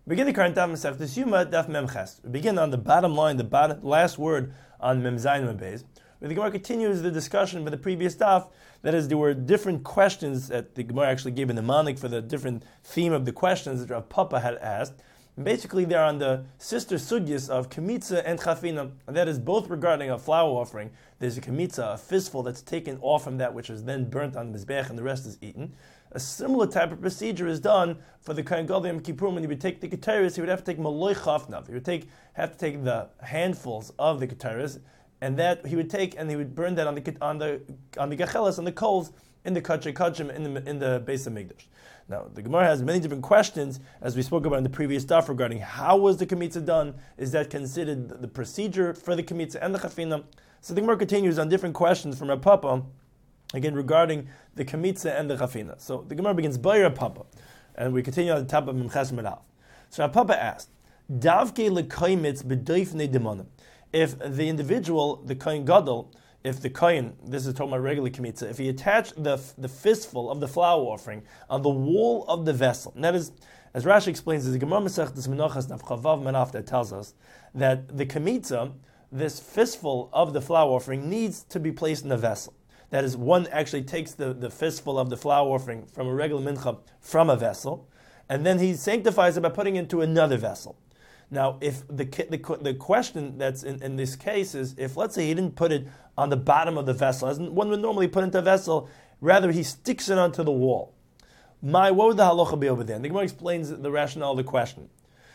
Begin the current daf Masechtas Yuma daf Memches. We begin on the bottom line, the last word on Mem Zayin Mem Beis. The Gemara continues the discussion for the previous daf. That is, there were different questions that the Gemara actually gave a mnemonic for the different theme of the questions that Rav Papa had asked. And basically, they're on the sister sugyas of kemitza and chafina, and that is both regarding a flower offering. There's a kemitza, a fistful that's taken off from that which is then burnt on the mizbech, and the rest is eaten. A similar type of procedure is done for the Kohen Gadol Yom Kippur. When he would take the keteris, he would have to take maloi chafnav. He would have to take the handfuls of the keteris, and that he would take and he would burn that on the gachelas, on the coals in the kachei kachim in the Beis Hamikdash. Now the Gemara has many different questions, as we spoke about in the previous stuff, regarding how was the kemitza done. Is that considered the procedure for the kemitza and the chafina? So the Gemara continues on different questions from Rav Papa, again regarding the kemitza and the chafina. So the Gemara begins by Rav Papa, and we continue on the top of Memches Merav. So Rav Papa asked, Davke lekaimitz b'doifnei demonim. If the individual, the Kohen Gadol, if the Kohen, this is talking about regular kemitza, if he attached the fistful of the flour offering on the wall of the vessel, and that is, as Rashi explains, the Gemara Masechtas Menachos Daf Chavav Manaf that tells us that the kemitza, this fistful of the flour offering, needs to be placed in a vessel. That is, one actually takes the fistful of the flour offering from a regular mincha from a vessel, and then he sanctifies it by putting it into another vessel. Now, if the question that's in this case is, if let's say he didn't put it on the bottom of the vessel, as one would normally put into a vessel, rather he sticks it onto the wall. What would the halacha be over there? And the Gemara explains the rationale of the question.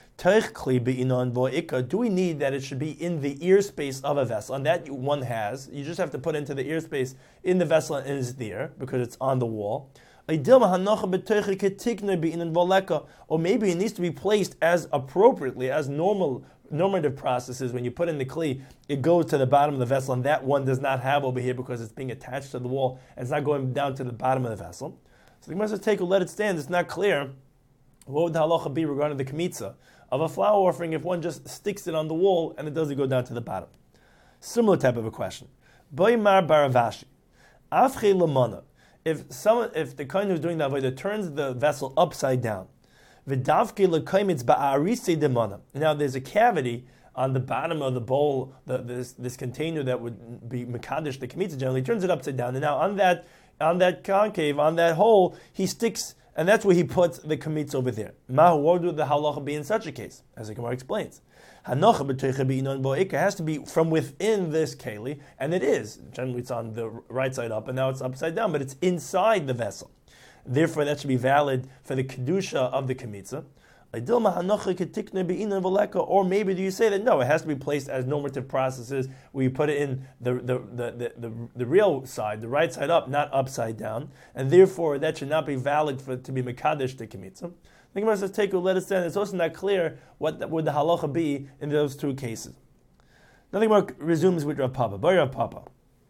Do we need that it should be in the ear space of a vessel? And that one has. You just have to put into the ear space in the vessel and it's there because it's on the wall. Or maybe it needs to be placed as appropriately, as normative processes. When you put in the kli, it goes to the bottom of the vessel, and that one does not have over here because it's being attached to the wall, and it's not going down to the bottom of the vessel. So the Gemara says, let it stand. It's not clear. What would the halacha be regarding the kemitza of a flour offering if one just sticks it on the wall and it doesn't go down to the bottom? Similar type of a question. Boimar baravashi. Afche lamana. If the kohen who's doing the avodah turns the vessel upside down, now there's a cavity on the bottom of the bowl, this container that would be mekadesh the kemitza generally, turns it upside down, and now on that concave, on that hole, he sticks, and that's where he puts the kemitza over there. What would the halacha be in such a case? As the Gemara explains, it has to be from within this keli, and it is. Generally, it's on the right side up, and now it's upside down, but it's inside the vessel. Therefore, that should be valid for the kedusha of the kemitza. Or maybe do you say that no, it has to be placed as normative processes where you put it in the real side, the right side up, not upside down, and therefore that should not be valid to be mekadesh the kemitza. The Gemara says, let it stand. It's also not clear what would the halacha be in those two cases. Now the Gemara resumes with Rav Papa. By Rav Papa,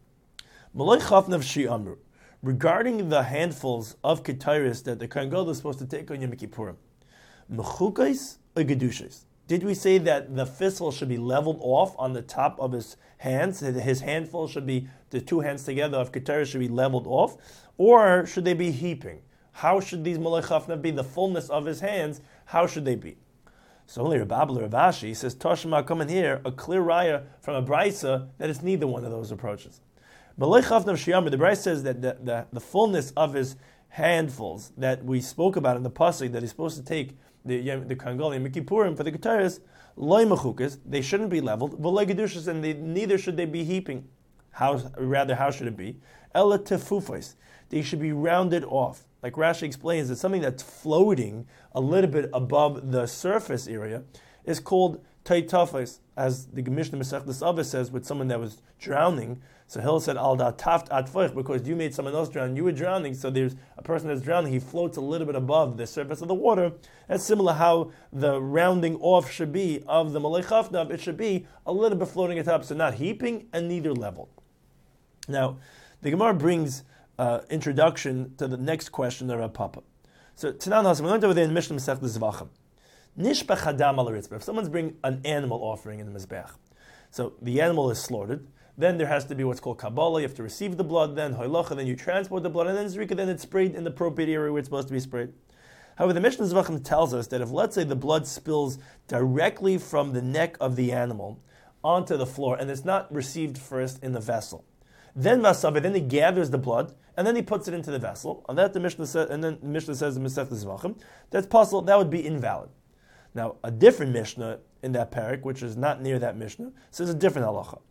regarding the handfuls of ketiris that the Kohen Gadol is supposed to take on Yom Kippurim, mechukais or gedushas? Did we say that the fistful should be leveled off on the top of his hands? His handful should be, the two hands together of ketiris should be leveled off, or should they be heaping? How should these malei chafna be? The fullness of his hands, how should they be? So only Rav Abba Rav Ashi says, Toshma, come in here, a clear raya from a brisa that it's neither one of those approaches. Malei chafna shiyamah, the brisa says that the fullness of his handfuls that we spoke about in the pasuk that he's supposed to take the Kohen Gadol Yom Kippurim for the keteris, loy mechukas, they shouldn't be leveled, v'loy gedushas, and neither should they be heaping. How should it be? Ela tefufos, they should be rounded off. Like Rashi explains, that something that's floating a little bit above the surface area is called taitafos, as the Mishnah Masechtas Avos says with someone that was drowning. So Hill said, al da taft atfoich, because you made someone else drown, you were drowning, so there's a person that's drowning, he floats a little bit above the surface of the water. That's similar how the rounding off should be of the malei chafnav, it should be a little bit floating it up, so not heaping and neither leveled. Now, the Gemara brings introduction to the next question of Rav Papa. So Tanan Hasan, we learned over there in Mishnah Masechtas Zvachim. Nishbach hadam al haritzbah. If someone's bringing an animal offering in the mizbech, so the animal is slaughtered, then there has to be what's called Kabbalah. You have to receive the blood, then Hoilacha, then you transport the blood, and then Zrika, then it's sprayed in the appropriate area where it's supposed to be sprayed. However, the Mishnah Zvachim tells us that if, let's say, the blood spills directly from the neck of the animal onto the floor, and it's not received first in the vessel, then he gathers the blood, and then he puts it into the vessel, and that the Mishnah says, and then the Mishnah says in Masechta Zvachim, that's possible, that would be invalid. Now, a different Mishnah in that parak, which is not near that Mishnah, says a different halacha.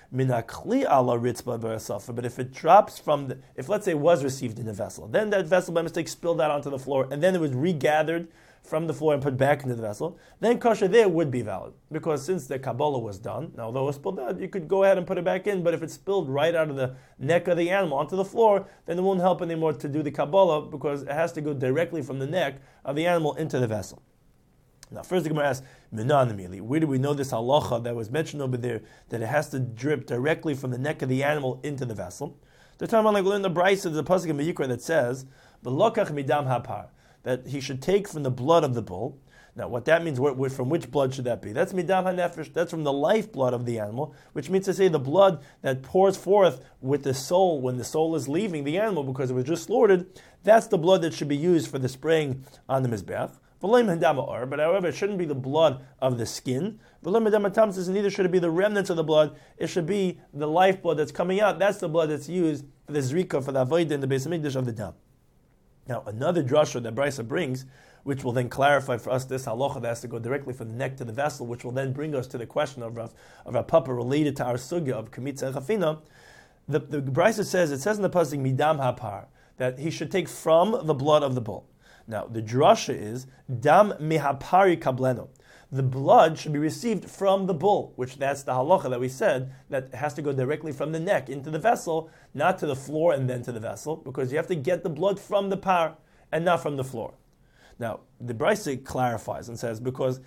But if it drops from if let's say it was received in a vessel, then that vessel by mistake spilled out onto the floor, and then it was regathered from the floor and put back into the vessel, then kosher there would be valid. Because since the Kabbalah was done, now although it was spilled out, you could go ahead and put it back in, but if it spilled right out of the neck of the animal onto the floor, then it won't help anymore to do the Kabbalah, because it has to go directly from the neck of the animal into the vessel. Now, first the Gemara asks, where do we know this halacha that was mentioned over there, that it has to drip directly from the neck of the animal into the vessel? The time like we learn the Brisa, there's a pasuk in Vayikra that says, "V'lokach midam hapar," that he should take from the blood of the bull. Now, what that means, from which blood should that be? That's midam hanefesh, that's from the life blood of the animal, which means to say the blood that pours forth with the soul, when the soul is leaving the animal because it was just slaughtered, that's the blood that should be used for the spraying on the Mizbeach. But however, it shouldn't be the blood of the skin. And neither should it be the remnants of the blood. It should be the life blood that's coming out. That's the blood that's used for the zrika, for the avodah in the Beis Hamikdash of the dam. Now, another drasha that Brisa brings, which will then clarify for us this halacha that has to go directly from the neck to the vessel, which will then bring us to the question of Rav Papa related to our sugya of kamitza and chafina. The Brisa says, it says in the pasuk midam hapar, that he should take from the blood of the bull. Now, the drasha is, dam mihapari kableno. The blood should be received from the bull, which that's the halacha that we said, that has to go directly from the neck into the vessel, not to the floor and then to the vessel, because you have to get the blood from the par and not from the floor. Now, the Brisa clarifies and says, because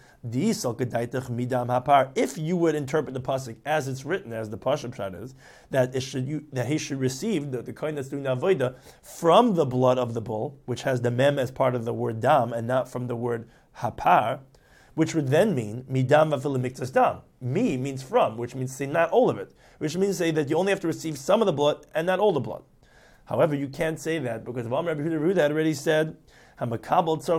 midam hapar, if you would interpret the pasuk as it's written, as the pasuk pshat is, that he should receive the kohen that's doing the avodah from the blood of the bull, which has the mem as part of the word dam and not from the word hapar, which would then mean midam v'afilu miktas dam. Mi means from, which means to say not all of it, which means to say that you only have to receive some of the blood and not all the blood. However, you can't say that because Rabbi Yehuda had already said, whoever's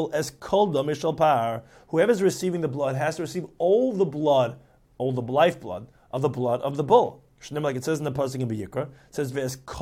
receiving the blood has to receive all the blood, all the lifeblood of the blood of the bull. Like it says in the pasuk in Vayikra, it says,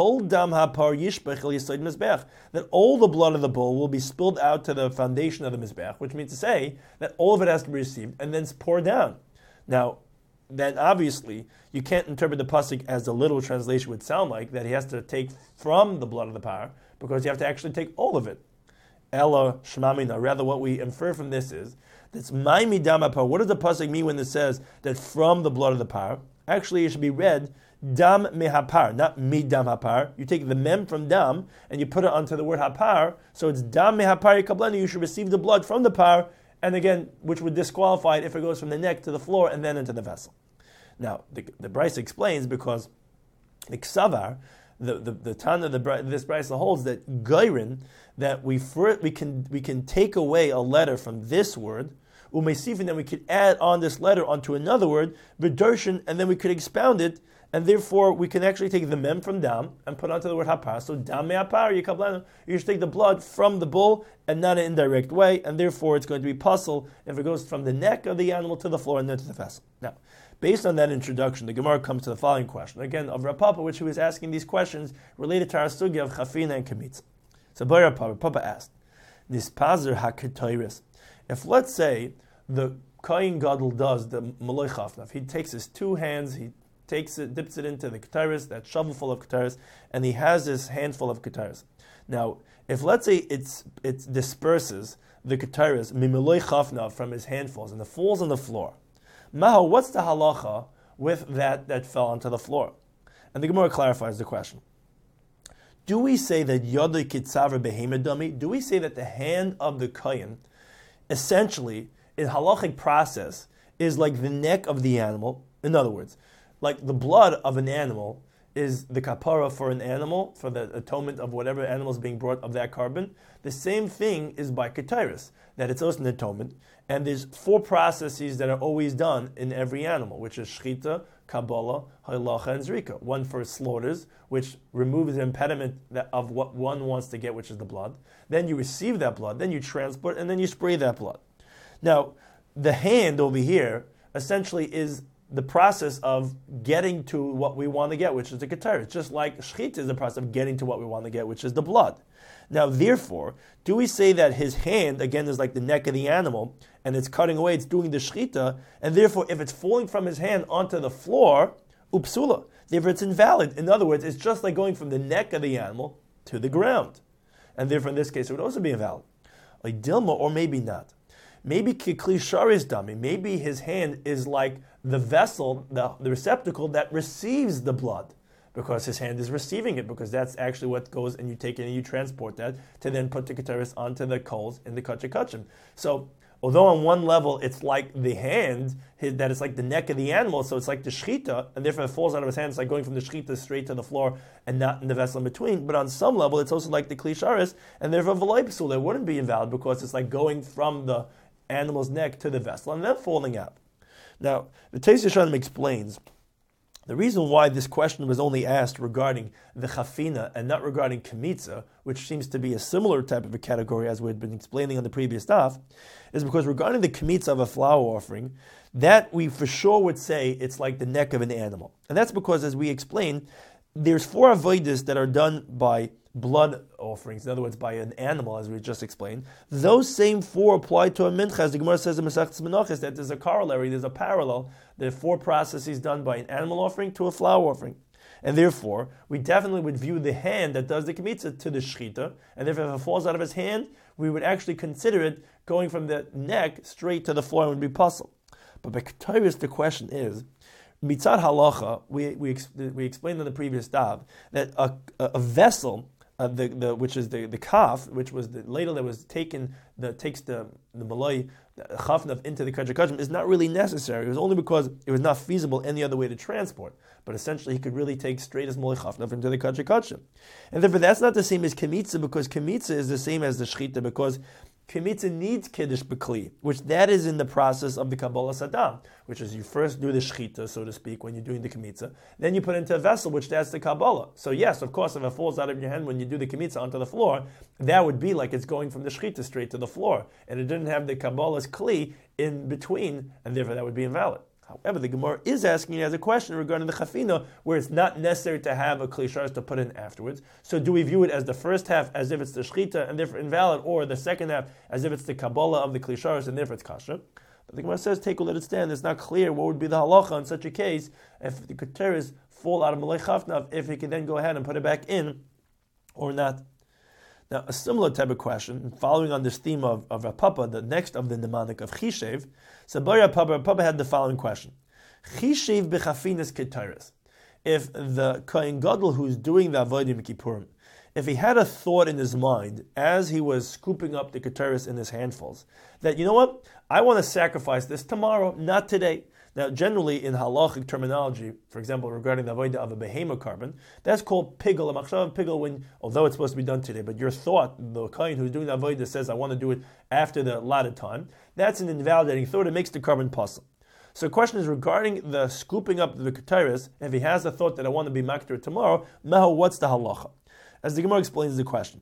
that all the blood of the bull will be spilled out to the foundation of the mizbeach, which means to say that all of it has to be received and then poured down. Now, then obviously you can't interpret the pasuk as the literal translation would sound like, that he has to take from the blood of the par, because you have to actually take all of it. Ella shmamina. Rather, what we infer from this is that's my midam hapar. What does the pasuk mean when it says that from the blood of the par? Actually, it should be read dam mehapar, not midam hapar. You take the mem from dam and you put it onto the word hapar, so it's dam mehapar kablani. You should receive the blood from the par, and again, which would disqualify it if it goes from the neck to the floor and then into the vessel. Now, the Brisa explains because the ksavar, the Tana, this Brisa holds that geirin, that we can take away a letter from this word, umeisif, and then we could add on this letter onto another word, b'darshan, and then we could expound it, and therefore we can actually take the mem from dam and put onto the word hapar. So dam me'apar yikablanu. You should take the blood from the bull and not an indirect way, and therefore it's going to be puzzle if it goes from the neck of the animal to the floor and then to the vessel. Now, based on that introduction, the Gemara comes to the following question, again of Rav Papa, which he was asking these questions related to our sugya of chafina and kamitza. So Rav Papa asked, Nispazer haketoiris. If, let's say, the kohen gadol does the maloi chafna, he takes his two hands, he takes it, dips it into the ketaris, that shovel full of ketaris, and he has this handful of ketaris. Now, if, let's say, it disperses the ketaris mimiloi chafna from his handfuls and it falls on the floor, Maho, what's the halacha with that fell onto the floor? And the Gemara clarifies the question. Do we say that yodai kitzaver behemedami? Do we say that the hand of the kohen, essentially, in halachic process, is like the neck of the animal? In other words, like the blood of an animal is the kapara for an animal, for the atonement of whatever animal is being brought of that carbon. The same thing is by Ketairis, that it's also an atonement. And there's 4 processes that are always done in every animal, which is Shchita, Kabbalah, Halacha, and Zrika. One for slaughters, which removes the impediment of what one wants to get, which is the blood. Then you receive that blood, then you transport, and then you spray that blood. Now, the hand over here essentially is the process of getting to what we want to get, which is the Ketairis. Just like Shchita is the process of getting to what we want to get, which is the blood. Now, therefore, do we say that his hand, again, is like the neck of the animal, and it's cutting away, it's doing the shchita, and therefore, if it's falling from his hand onto the floor, upsula, therefore it's invalid. In other words, it's just like going from the neck of the animal to the ground. And therefore, in this case, it would also be invalid. A dilma, or maybe not. Maybe kikli sharis dami, maybe his hand is like the vessel, the receptacle that receives the blood, because his hand is receiving it, because that's actually what goes, and you take it and you transport that to then put the Ketairis onto the coals in the kachim. So, although on one level it's like the hand, that it's like the neck of the animal, so it's like the shchita, and therefore it falls out of his hand, it's like going from the shchita straight to the floor and not in the vessel in between. But on some level it's also like the kli sharis, and therefore v'loi psul, it wouldn't be invalid, because it's like going from the animal's neck to the vessel and then falling out. Now, the Teis Yeshanim explains the reason why this question was only asked regarding the chafina and not regarding kemitza, which seems to be a similar type of a category as we had been explaining on the previous daf, is because regarding the kemitza of a flour offering, that we for sure would say it's like the neck of an animal. And that's because, as we explained, there's 4 avodas that are done by blood offerings, in other words, by an animal, as we just explained. Those same 4 apply to a mincha, as the Gemara says in Masechtas Menachos, that there's a corollary, there's a parallel. There are 4 processes done by an animal offering to a flour offering. And therefore, we definitely would view the hand that does the kemitza to the shchita, and if it falls out of his hand, we would actually consider it going from the neck straight to the floor and would be puzzled. But by Ketairis, the question is, mitzad halacha, we explained in the previous daf, that a vessel, which is the kaf, which was the ladle that was taken, takes the malay chafnav into the kachim, is not really necessary. It was only because it was not feasible any other way to transport. But essentially, he could really take straight as malay chafnav into the kachim. And therefore, that's not the same as kemitza, because kemitza is the same as the shchita, because kemitza needs kiddush b'kli, which that is in the process of the Kabbalah Sadam, which is you first do the shchita, so to speak, when you're doing the kemitza, then you put it into a vessel, which that's the Kabbalah. So yes, of course, if it falls out of your hand when you do the kemitza onto the floor, that would be like it's going from the shchita straight to the floor, and it didn't have the Kabbalah's kli in between, and therefore that would be invalid. However, the Gemara is asking as a question regarding the chafina, where it's not necessary to have a kli sharis to put in afterwards. So do we view it as the first half as if it's the shchita and therefore invalid, or the second half as if it's the Kabbalah of the kli sharis and therefore it's kasha? But the Gemara says, take a let it stand. It's not clear what would be the halacha in such a case if the Ketairis fall out of malay chafnav, if he can then go ahead and put it back in or not. Now, a similar type of question, following on this theme of Rav Papa, the next of the mnemonic of Chishev, so Rav Papa had the following question. Chishev b'chafinas Ketairis. If the Kohen Gadol who's doing the Avodim Kippurim, if he had a thought in his mind as he was scooping up the Ketairis in his handfuls, that, you know what, I want to sacrifice this tomorrow, not today. Now, generally in halachic terminology, for example, regarding the avodah of a behema carbon, that's called pigel, a machshav pigel, when, although it's supposed to be done today, but your thought, the kohen who's doing the avodah says, I want to do it after the allotted time, that's an invalidating thought, it makes the carbon puzzle. So the question is regarding the scooping up the Ketairis, if he has a thought that I want to be makter tomorrow, maho, what's the halacha? As the Gemara explains the question.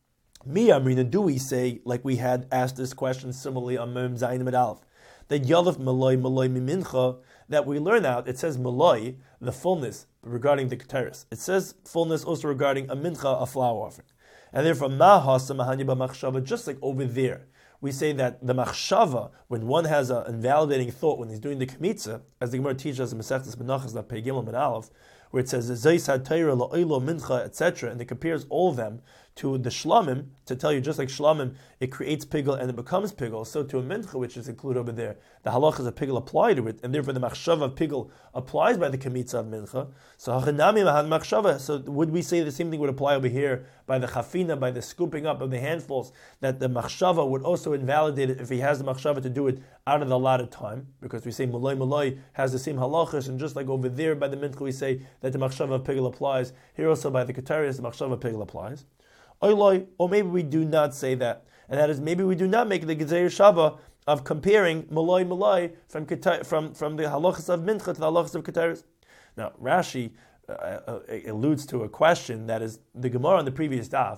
Mi Amrina, do we say, like we had asked this question similarly on Mem Zayin Med Aleph, that Yalef Malay Mimincha, that we learn out, it says Malay, the fullness regarding the Ketairis. It says fullness also regarding a mincha, a flour offering. And therefore, Mahasa Mahanya Machshava, just like over there, we say that the Machshava, when one has an invalidating thought when he's doing the Kemitza, as the Gemara teaches us in Masechtas Menachos, Pei Gimel Med Aleph, where it says Zeis HaTorah La'ilo Mincha, etc., and it compares all of them to the shlamim, to tell you just like shlamim, it creates pigel and it becomes pigel, so to a mincha, which is included over there, the halach is a pigel applied to it, and therefore the machshava of pigel applies by the kamitza of mincha. So hachanami mahan machshava. So would we say the same thing would apply over here by the chafina, by the scooping up of the handfuls, that the machshava would also invalidate it if he has the machshava to do it out of the allotted time, because we say malay malay has the same halachas, and just like over there by the mincha we say that the machshava of pigel applies, here also by the ketarius the machshava of pigel applies. Or maybe we do not say that, and that is maybe we do not make the gezer shava of comparing malay malay from the halachas of mincha to the halachas of ketarius. Now Rashi alludes to a question that is the Gemara on the previous daf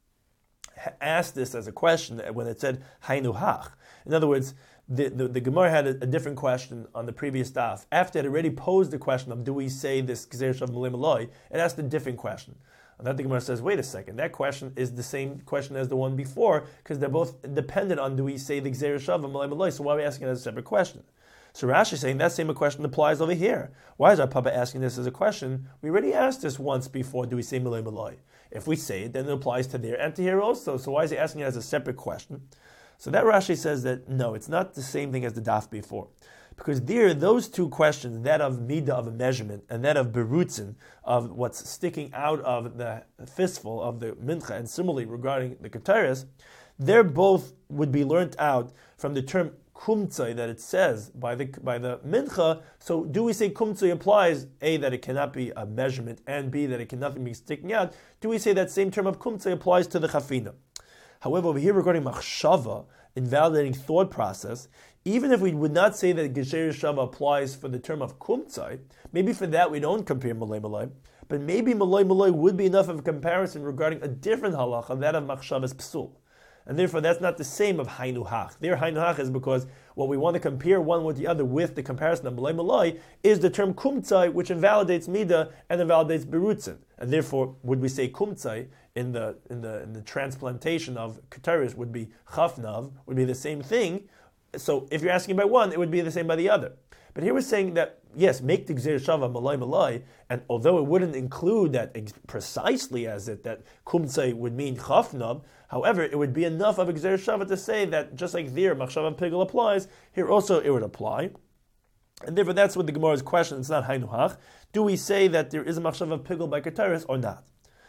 asked this as a question when it said hainu hach. In other words, the Gemara had a different question on the previous daf. After it already posed the question of do we say this gezer shav malay malay, it asked a different question. And then the Gemara says, wait a second, that question is the same question as the one before, because they're both dependent on do we say the gezer shav malay malay, so why are we asking it as a separate question? So Rashi is saying that same question applies over here. Why is our Papa asking this as a question? We already asked this once before, do we say malay malay? If we say it, then it applies to there and to here also, so why is he asking it as a separate question? So that Rashi says that no, it's not the same thing as the daf before. Because there, those two questions, that of midah of a measurement and that of berutzin, of what's sticking out of the fistful of the mincha, and similarly regarding the ketarius, they're both would be learnt out from the term kumtzai that it says by the mincha. So do we say kumtzai applies, A, that it cannot be a measurement, and B, that it cannot be sticking out? Do we say that same term of kumtzai applies to the chafina? However, over here regarding machshava, invalidating thought process, even if we would not say that gezer shava applies for the term of kumtzai, maybe for that we don't compare malay malay, but maybe malay malay would be enough of a comparison regarding a different halacha, that of machshava's psul. And therefore that's not the same of hainu hach. There hainu hach is because what we want to compare one with the other with the comparison of malay malay is the term kumtzai, which invalidates midah and invalidates berutzin. And therefore would we say kumtzai in the transplantation of ketarius would be chafnav, would be the same thing. So if you're asking by one, it would be the same by the other. But here we're saying that, yes, make the gezer shava malay malay, and although it wouldn't include that precisely as it, that kumtzai would mean chafnav, however, it would be enough of a gezer shava to say that just like there, machshava pigel applies, here also it would apply. And therefore that's what the Gemara's question, it's not hainu hach. Do we say that there is a machshava pigel by ketarius or not?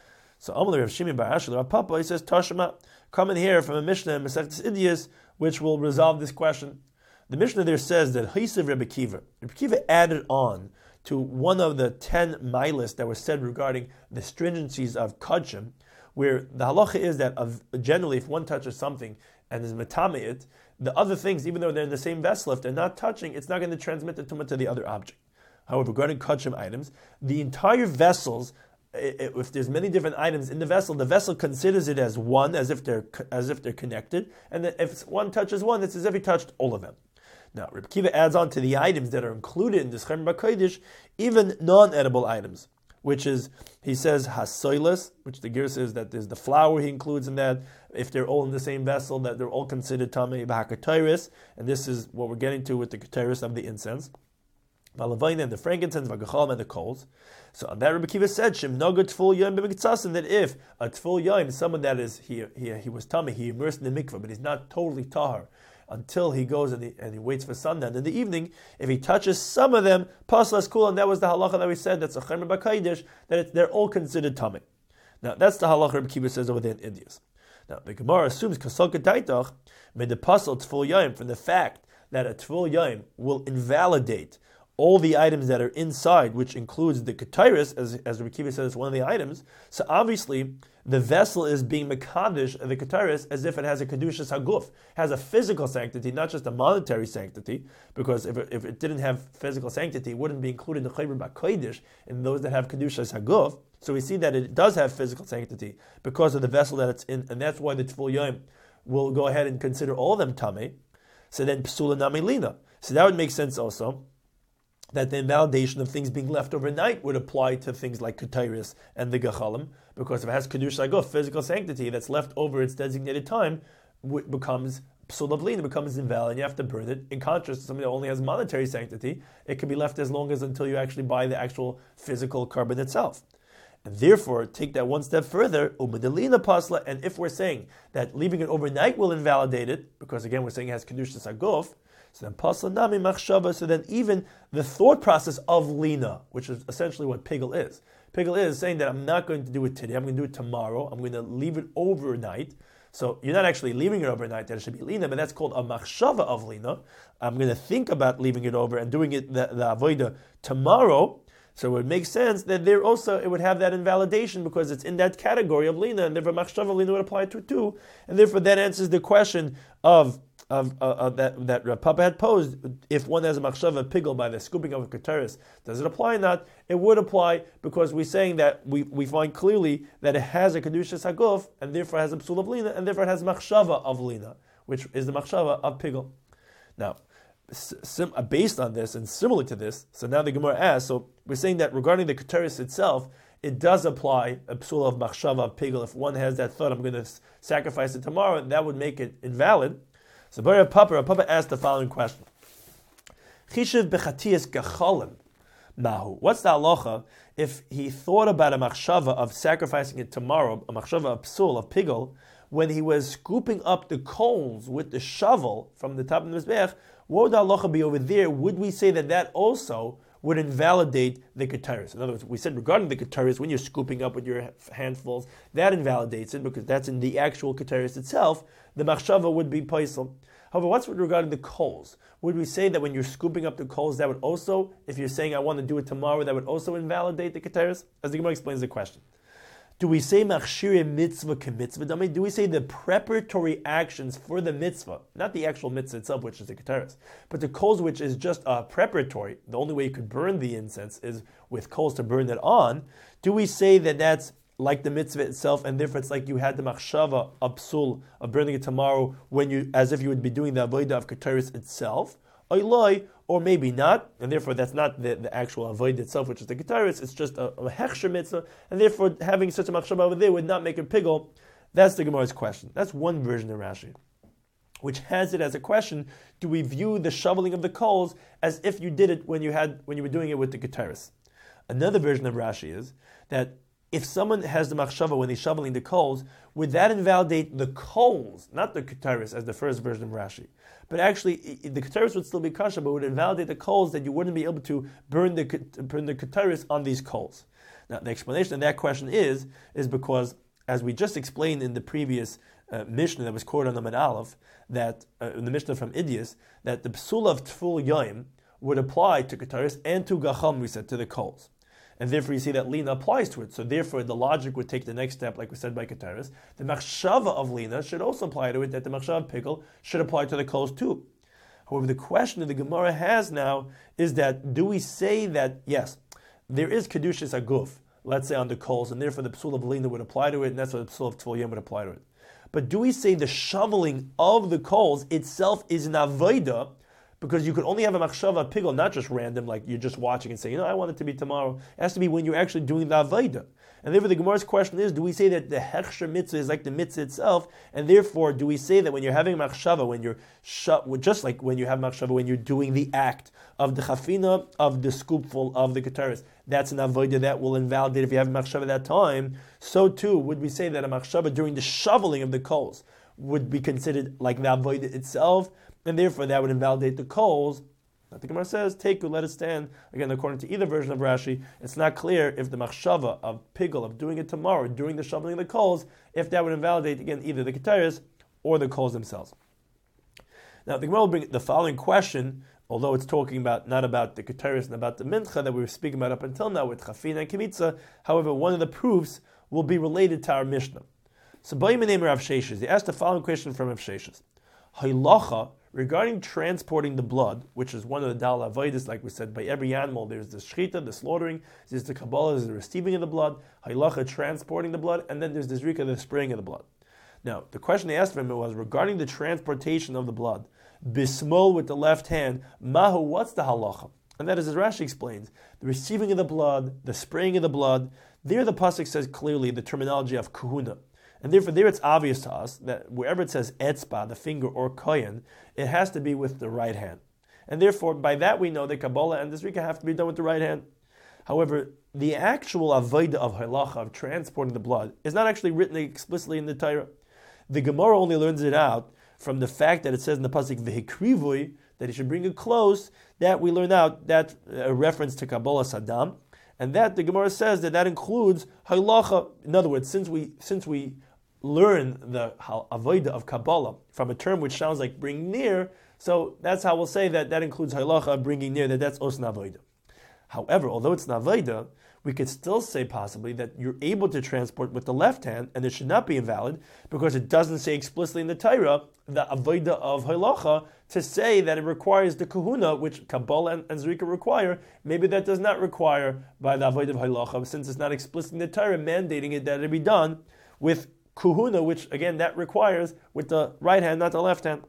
So Amalei Rav Shimi Bar Ashel Rav Papa, he says, Tashma, coming here from a Mishnah in Masechtas Idiyos, which will resolve this question. The Mishnah there says that Haisav Rebbe Kiva added on to one of the 10 milas that were said regarding the stringencies of Kodshim, where the halacha is that generally if one touches something and is metame it, the other things, even though they're in the same vessel, if they're not touching, it's not going to transmit the tumah to the other object. However, regarding Kodshim items, the entire vessels, if there's many different items in the vessel considers it as one, as if they're connected, and that if one touches one, it's as if he touched all of them. Now, Reb Kiva adds on to the items that are included in this Chemer B'Kodesh, even non-edible items, which is, he says, hasoilas, which the Ger says that there's the flour he includes in that, if they're all in the same vessel, that they're all considered tamei b'hakatayris, and this is what we're getting to with the ketayris of the incense. Valavayna and the frankincense, v'gachalim and the coals. So on that, Rebbe Kiva said, "Shem noga tful yom b'mikitzasim," that if a tful yom, someone that is he was tamei, he immersed in the mikvah, but he's not totally tahar until he goes and he waits for sundown in the evening. If he touches some of them, paslas kul, and that was the halacha that we said. That's a chemer b'kaidish, that they're all considered tamei. Now that's the halacha Rebbe Kiva says over there in Indias. Now the Gemara assumes kasol k'daitach made the pasal tful yom from the fact that a tful yom will invalidate all the items that are inside, which includes the ketairis, as Rebbe Kiva says, one of the items. So obviously, the vessel is being mekadosh, the ketairis, as if it has a kedushas haguf, has a physical sanctity, not just a monetary sanctity, because if it didn't have physical sanctity, it wouldn't be included in the chayver b'kodesh, in those that have kedushas haguf. So we see that it does have physical sanctity because of the vessel that it's in, and that's why the tful yom will go ahead and consider all of them tamei. So then psula namelina. So that would make sense also, that the invalidation of things being left overnight would apply to things like ketairis and the gachalim, because if it has kedusha aguf, physical sanctity that's left over its designated time, becomes psul of lina, becomes invalid, and you have to burn it. In contrast to something that only has monetary sanctity, it can be left as long as until you actually buy the actual physical carbon itself. And therefore, take that one step further, u'medelina pasla, and if we're saying that leaving it overnight will invalidate it, because again we're saying it has kedushas aguf, so then pasla nami machshava, so then even the thought process of lina, which is essentially what pigel is. Pigel is saying that I'm not going to do it today, I'm going to do it tomorrow, I'm going to leave it overnight. So you're not actually leaving it overnight, that it should be lina, but that's called a machshava of lina. I'm going to think about leaving it over and doing it the avodah tomorrow. So it would make sense that there also it would have that invalidation because it's in that category of lina, and therefore machshava lina would apply to it too, and therefore that answers the question of that Rav Papa had posed. If one has a machshava pigel by the scooping of a keteris, does it apply or not? It would apply because we're saying that we find clearly that it has a kedushas haguf and therefore has a psul of lina, and therefore it has machshava of lina, which is the machshava of pigel. Now, based on this and similar to this, so now the Gemara asks, so we're saying that regarding the keteris itself, it does apply a psul of machshava of pigel. If one has that thought, I'm going to sacrifice it tomorrow, that would make it invalid. So Rav Papa asked the following question: Chishiv bechatiyas gacholim mahu. What's the halacha if he thought about a machshava of sacrificing it tomorrow, a machshava of psul of pigel, when he was scooping up the coals with the shovel from the top of the mizbeach? What would the halacha be over there? Would we say that also would invalidate the keteris? In other words, we said regarding the keteris, when you're scooping up with your handfuls, that invalidates it because that's in the actual keteris itself. The machshava would be paisel. However, what's regarding the coals? Would we say that when you're scooping up the coals, that would also, if you're saying I want to do it tomorrow, that would also invalidate the keteris? As the Gemara explains the question. Do we say machshire mitzvah kemitzvah dami? Do we say the preparatory actions for the mitzvah, not the actual mitzvah itself, which is the keteris, but the coals, which is just preparatory? The only way you could burn the incense is with coals to burn it on. Do we say that that's like the mitzvah itself, and therefore it's like you had the machshava of psul of burning it tomorrow, as if you would be doing the avodah of keteris itself? Or maybe not, and therefore that's not the actual avodah itself, which is the keteris. It's just a hechsher mitzvah, and therefore having such a machshava over there would not make it pigel. That's the Gemara's question. That's one version of Rashi, which has it as a question: do we view the shoveling of the coals as if you did it when you were doing it with the keteris? Another version of Rashi is that if someone has the machshava when he's shoveling the coals, would that invalidate the coals, not the keteris, as the first version of Rashi? But actually, the keteris would still be kasha, but would invalidate the coals that you wouldn't be able to burn the keteris on these coals. Now, the explanation of that question is because, as we just explained in the previous Mishnah that was quoted on the Amud Aleph, that in the Mishnah from Idias, that the psul of tful yoim would apply to keteris and to gacham, we said, to the coals. And therefore you see that lina applies to it. So therefore the logic would take the next step, like we said by keteris. The machshava of lina should also apply to it, that the machshava of pickle should apply to the coals too. However, the question that the Gemara has now is that, do we say that, yes, there is kedushas aguf, let's say on the coals, and therefore the psul of lina would apply to it, and that's what the psul of tful yom would apply to it. But do we say the shoveling of the coals itself is an avodah, because you could only have a machshava pigel, not just random, like you're just watching and saying, I want it to be tomorrow. It has to be when you're actually doing the avodah. And therefore the Gemara's question is, do we say that the hechsher mitzvah is like the mitzvah itself? And therefore, do we say that when you're having machshava, when you're just like when you have machshava, when you're doing the act of the chafina, of the scoopful of the keteris, that's an avodah that will invalidate if you have machshava at that time. So too, would we say that a machshava during the shoveling of the coals would be considered like the avodah itself? And therefore that would invalidate the coals. The Gemara says, take let it stand. Again, according to either version of Rashi, it's not clear if the machshava of pigel, of doing it tomorrow, during the shoveling of the coals, if that would invalidate, again, either the keteris or the coals themselves. Now, the Gemara will bring the following question, although it's talking about not about the keteris and about the mincha that we were speaking about up until now with chafina and kimitza. However, one of the proofs will be related to our Mishnah. So, Ba'im name Rav Sheshes, they asked the following question from Rav Sheshes. Haylacha, regarding transporting the blood, which is one of the dal avodas, like we said, by every animal, there's the shechita, the slaughtering, there's the kabbalah, there's the receiving of the blood, haylacha, transporting the blood, and then there's the zrika, the spraying of the blood. Now, the question they asked of him was regarding the transportation of the blood, bismol with the left hand, mahu, what's the halacha? And that is, as Rashi explains, the receiving of the blood, the spraying of the blood, there the pasuk says clearly the terminology of kahuna. And therefore, there it's obvious to us that wherever it says etzba, the finger, or kohen, it has to be with the right hand. And therefore, by that we know that Kabbalah and the Zrika have to be done with the right hand. However, the actual avodah of halacha, of transporting the blood, is not actually written explicitly in the Torah. The Gemara only learns it out from the fact that it says in the pasuk v'hikrivui, that he should bring it close. That we learn out that a reference to Kabbalah Saddam, and that the Gemara says that includes halacha. In other words, since we learn the avodah of Kabbalah from a term which sounds like bring near, so that's how we'll say that includes halacha, bringing near, that's osna avodah. However, although it's navaida, we could still say possibly that you're able to transport with the left hand, and it should not be invalid because it doesn't say explicitly in the Torah the avodah of halacha to say that it requires the kahuna, which Kabbalah and Zrika require. Maybe that does not require by the avodah of halacha, since it's not explicit in the Torah mandating it that it be done with kahuna, which again that requires with the right hand, not the left hand.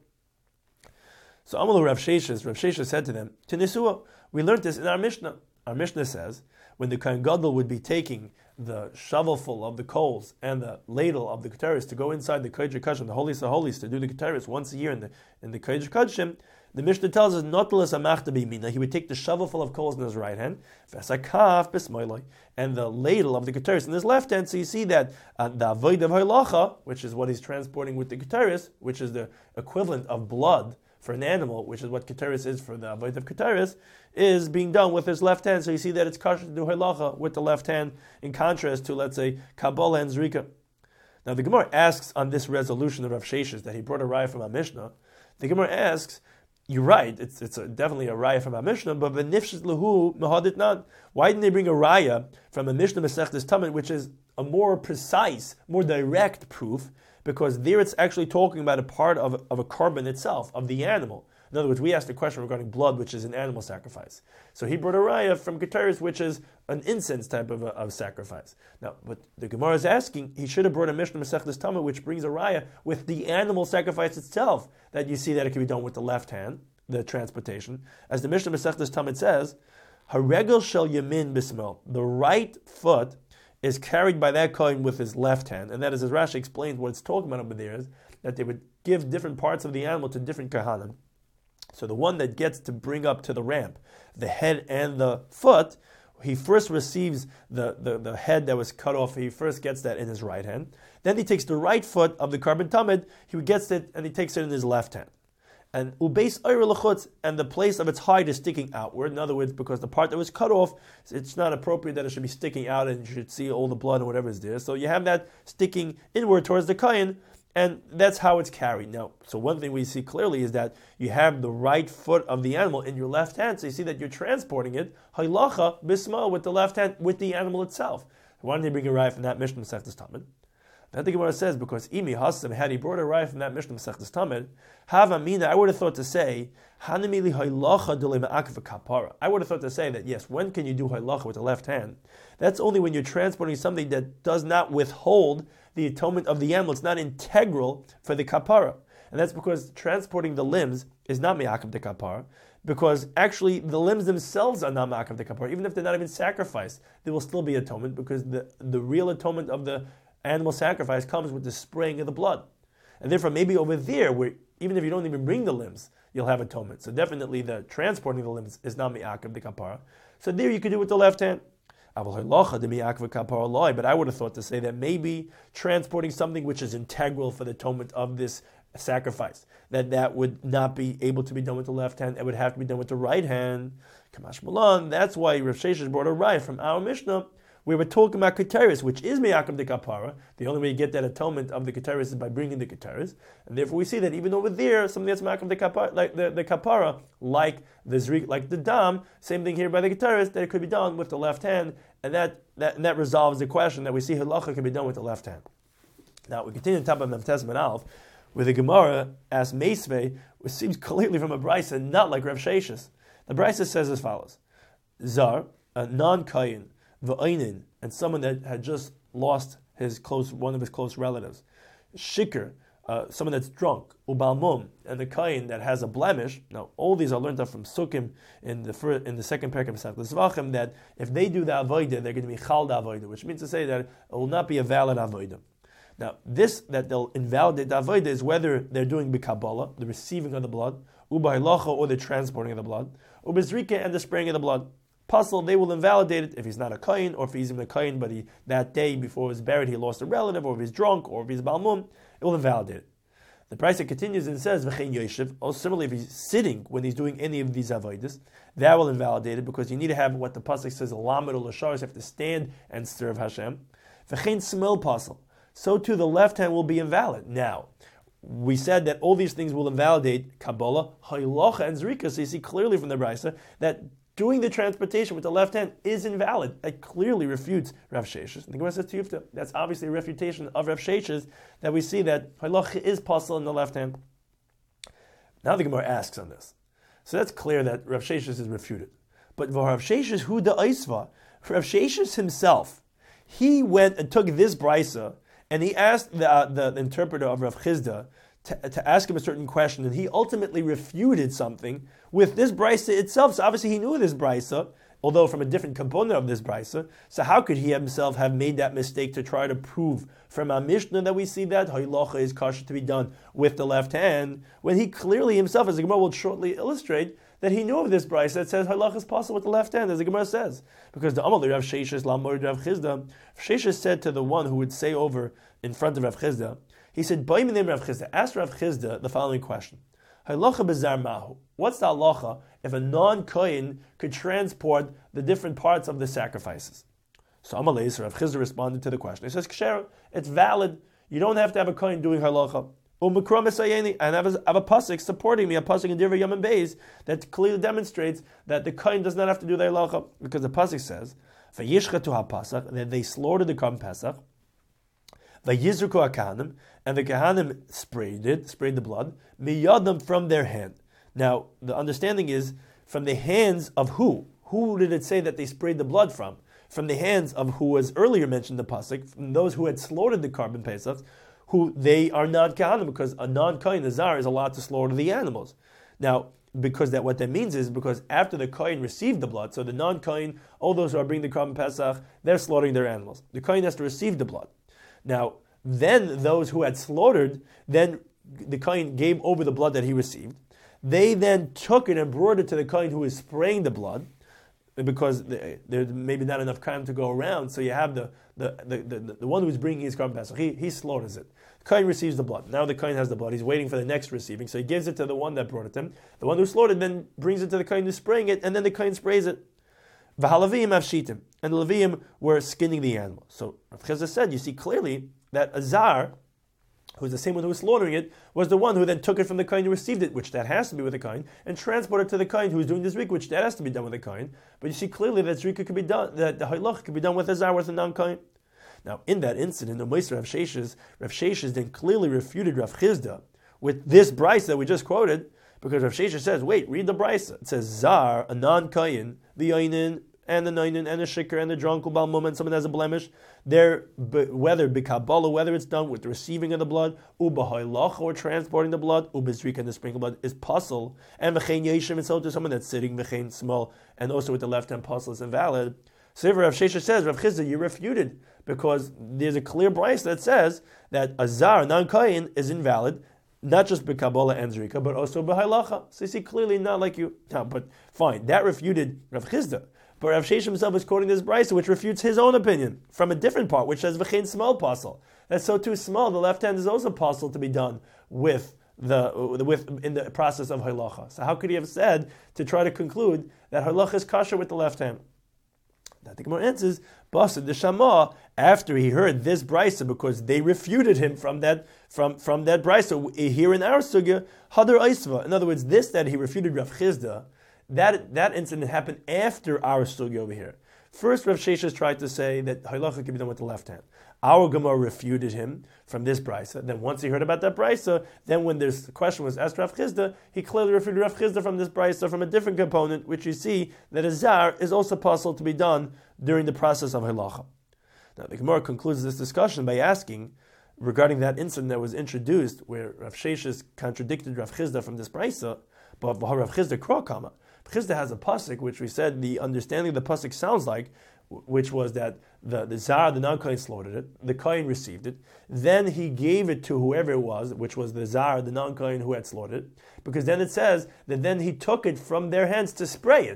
So Amalu Rav Sheshes said to them, to Nisua, we learned this in our Mishnah. Our Mishnah says, when the Kohen Gadol would be taking the shovelful of the coals and the ladle of the Keteris to go inside the Kodesh HaKodashim, the Holiest of Holies, to do the Keteris once a year in the Kodesh HaKodashim, the Mishnah tells us, Notelas amachta b'yamina, he would take the shovelful of coals in his right hand, v'asakaf b'smoiloi, and the ladle of the Keteris in his left hand. So you see that the avodah of halacha, which is what he's transporting with the Keteris, which is the equivalent of blood for an animal, which is what Keteris is for the avodah of Keteris, is being done with his left hand. So you see that it's kosher to do halacha with the left hand, in contrast to, let's say, Kabbalah and Zrika. Now the Gemara asks on this resolution of Rav Sheshes that he brought a raya from our Mishnah. The Gemara asks, you're right, it's definitely a raya from our Mishnah, but v'nifshit lahu mahadit not. Why didn't they bring a raya from a Mishnah Masechtas Tamid, which is a more precise, more direct proof? Because there it's actually talking about a part of a korban itself, of the animal. In other words, we asked a question regarding blood, which is an animal sacrifice. So he brought a raya from Keteris, which is an incense type of sacrifice. Now, but the Gemara is asking, he should have brought a Mishnah Masechtas Tamid, which brings a raya with the animal sacrifice itself, that you see that it can be done with the left hand, the transportation. As the Mishnah Masechtas Tamid says, Haregel shel yamin bismel, the right foot is carried by that kohen with his left hand, and that is, as Rashi explains, what it's talking about over there is that they would give different parts of the animal to different kahanim. So the one that gets to bring up to the ramp, the head and the foot, he first receives the head that was cut off, he first gets that in his right hand. Then he takes the right foot of the korban tamid, he gets it and he takes it in his left hand. And ubeis oyer lechutz, and the place of its hide is sticking outward. In other words, because the part that was cut off, it's not appropriate that it should be sticking out and you should see all the blood and whatever is there. So you have that sticking inward towards the kohen, and that's how it's carried. Now, so one thing we see clearly is that you have the right foot of the animal in your left hand, so you see that you're transporting it, halacha bisma, with the left hand, with the animal itself. Why didn't they bring a raya from that Mishnah Masechtas Tamid? Then the Gemara says, because Imi Hasim, had he brought a raya from that Mishnah Masechtas Tamid, Hava Mina, I would have thought to say, Hanamili halacha dulei ma'akev kapara. I would have thought to say that, yes, when can you do halacha with the left hand? That's only when you're transporting something that does not withhold the atonement of the animal. It's not integral for the kapara. And that's because transporting the limbs is not me'akev the kapara, because actually the limbs themselves are not me'akev the kapara. Even if they're not even sacrificed, there will still be atonement, because the real atonement of the animal sacrifice comes with the spraying of the blood. And therefore, maybe over there, where even if you don't even bring the limbs, you'll have atonement. So definitely the transporting the limbs is not mi'akev the kapara. So there you could do it with the left hand. But I would have thought to say that maybe transporting something which is integral for the atonement of this sacrifice, that would not be able to be done with the left hand, it would have to be done with the right hand. Kamash Malan, that's why Rav Sheshes brought a raya from our Mishnah, we were talking about Keteris, which is Me'akev de Kapara. The only way you get that atonement of the Keteris is by bringing the Keteris. And therefore we see that even over there, something that's Me'akev de Kapara, like the Kapara, like the Zrik, like the Dam, same thing here by the Keteris, that it could be done with the left hand, and that resolves the question that we see halacha can be done with the left hand. Now we continue on top of Memtes and Aleph, where the Gemara asks Meisvei, which seems clearly from a Brisa, not like Rav Sheshes. The Brisa says as follows: Zar, a non-Kayin, V'ainin, and someone that had just lost one of his close relatives. Shikr, someone that's drunk. Ubalmum, and the kain that has a blemish. Now, all these are learned up from Sukkim in the second parak of Masechtas Zvachim, that if they do the avodah, they're going to be chal the avodah, which means to say that it will not be a valid avodah. Now, this that they'll invalidate the avodah is whether they're doing b'kabbalah, the receiving of the blood, u'b'halacha, or the transporting of the blood, u'b'zrika, and the spraying of the blood. puzzle, they will invalidate it if he's not a kohen, or if he's even a kohen, but that day before he was buried he lost a relative, or if he's drunk, or if he's balmum, it will invalidate it. The Brisa continues and says, V'chein yoshev, also similarly if he's sitting when he's doing any of these avodas, that will invalidate it, because you need to have what the pasuk says, lamed or l'sharis, you have to stand and serve Hashem. V'chein smell puzzle, so too the left hand will be invalid. Now, we said that all these things will invalidate Kabbalah, Haylocha, and Zrika. So you see clearly from the Brisa that doing the transportation with the left hand is invalid. That clearly refutes Rav Sheshes. And the Gemara says to Yufta, that's obviously a refutation of Rav Sheshes, that we see that Haylocha is possible in the left hand. Now the Gemara asks on this. So that's clear that Rav Sheshes is refuted. But Rav Sheshes, who the Eisva, Rav Sheshes himself, he went and took this Brisa, and he asked the interpreter of Rav Chizda to ask him a certain question, and he ultimately refuted something with this Brisa itself. So obviously he knew this Brisa, although from a different component of this Brisa. So how could he himself have made that mistake to try to prove from our Mishnah that we see that Haylocha is kosher to be done with the left hand, when he clearly himself, as the Gemara will shortly illustrate, that he knew of this Brisa that says Haylocha is possible with the left hand, as the Gemara says. Because the Amalei Rav Sheshes Lamor Rav Chizda, Sheshes said to the one who would say over in front of Rav Chizda, he said, "By the name Rav Chizda, ask Rav Chizda the following question: Haylocha bezar mahu. What's the halacha if a non-kohen could transport the different parts of the sacrifices?" So Amalei Rav Chizda responded to the question. He says, "Ksher, it's valid. You don't have to have a kohen doing halacha. And I have a pasuk supporting me, a pasuk in Divrei Yom Beis that clearly demonstrates that the kohen does not have to do the halacha, because the pasuk says, "Vayishchatu ha-pasach," that they slaughtered the korban pesach. Vayizruku ha-kahanim, and the kahanim sprayed the blood, miyadam, from their hand. Now, the understanding is from the hands of who? Who did it say that they sprayed the blood from? From the hands of who was earlier mentioned in the pasuk, from those who had slaughtered the korban pesach, who they are not kahanim, because a non-kohen, a zar, is allowed to slaughter the animals. Now, because what that means is because after the kohen received the blood, so the non-kohen, all those who are bringing the korban pesach, they're slaughtering their animals. The kohen has to receive the blood. Now, then those who had slaughtered, then the kohen gave over the blood that he received. They then took it and brought it to the kohen who was spraying the blood, because there's maybe not enough time to go around. So you have the one who's bringing his korban pesach. He slaughters it. The kohen receives the blood. Now the kohen has the blood. He's waiting for the next receiving. So he gives it to the one that brought it to him. The one who slaughtered then brings it to the kohen who's spraying it, and then the kohen sprays it. V'halavim avshitim, and the Levim were skinning the animal. So Rav Chizda said, you see clearly that a zar, who's the same one who was slaughtering it, was the one who then took it from the kohen who received it, which that has to be with the kohen, and transported it to the kohen who is doing the zrika, which that has to be done with the kohen. But you see clearly that zrika could be done, that the hayloch could be done with a zar, with a non-kohen. Now, in that incident, the Moshe Rav Sheshes then clearly refuted Rav Chizda with this brisa that we just quoted, because Rav Sheshes says, wait, read the brisa. It says, zar, a non-kohen, the yoinin, and the noinin, and the shikr, and the drunk, and someone has a blemish, whether b'kabbalah, whether it's done with the receiving of the blood, u'b'haylach, or transporting the blood, u'b'zrika, and the sprinkle blood, is puzzle, and v'chein yeshim, and so to someone that's sitting, v'chein small, and also with the left hand puzzle is invalid. So Rav Sheshes says, Rav Chizda, you refuted, because there's a clear brisa that says that a zar, non-kohen, is invalid, not just b'kabbalah and zrika, but also b'haylacha. So you see clearly not like you. No, but fine, that refuted Rav Chizda. But Rav Sheshes himself is quoting this brisa, which refutes his own opinion from a different part, which says v'chein small puzzle. That's so too small. The left hand is also possible to be done with in the process of halacha. So how could he have said to try to conclude that halacha is kosher with the left hand? That the Gemara answers, Basa the Shama, after he heard this brisa, because they refuted him from that brisa here in our sugya, Hadar Aisva. In other words, this that he refuted Rav Chizda, that incident happened after our sugya over here. First, Rav Sheshes tried to say that halacha can be done with the left hand. Our Gemara refuted him from this brisa. Then once he heard about that brisa, then when this question was asked Rav Chizda, he clearly refuted Rav Chizda from this brisa, from a different component, which you see that a zar is also possible to be done during the process of halacha. Now the Gemara concludes this discussion by asking, regarding that incident that was introduced, where Rav Sheshes contradicted Rav Chizda from this brisa, but Rav Chizda krokama. Chizda has a pasuk, which we said the understanding of the pasuk sounds like, which was that the zar, the non-kohen, slaughtered it, the kohen received it, then he gave it to whoever it was, which was the zar, the non-kohen who had slaughtered it, because then it says that then he took it from their hands to spray it.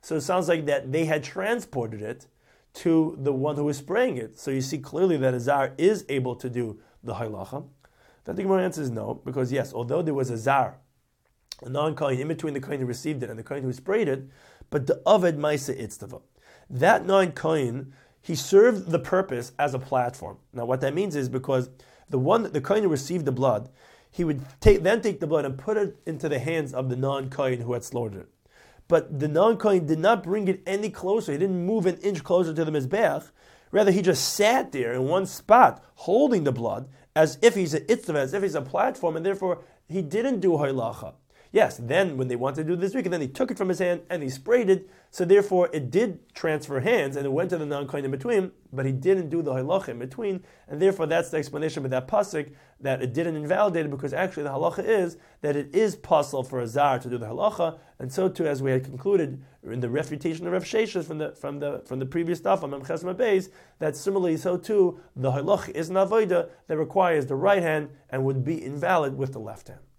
So it sounds like that they had transported it to the one who was spraying it. So you see clearly that a zar is able to do the halacha. Then the Gemara answers no, because yes, although there was a zar, a non-kohen in between the kohen who received it and the kohen who sprayed it, but the aved maisa itztava. That non-kohen, he served the purpose as a platform. Now what that means is because the kohen who received the blood, he would then take the blood and put it into the hands of the non-kohen who had slaughtered it. But the non-kohen did not bring it any closer. He didn't move an inch closer to the mizbeach. Rather, he just sat there in one spot, holding the blood, as if he's a itztava, as if he's a platform, and therefore he didn't do halacha. Yes, then when they wanted to do this week, and then he took it from his hand and he sprayed it, so therefore it did transfer hands and it went to the non-kohen in between, but he didn't do the halacha in between, and therefore that's the explanation with that pasuk, that it didn't invalidate it, because actually the halacha is that it is possible for a zar to do the halacha, and so too, as we had concluded in the refutation of Rav Sheshes from the previous stuff on Memches Beis, that similarly so too, the halacha is an avodah that requires the right hand and would be invalid with the left hand.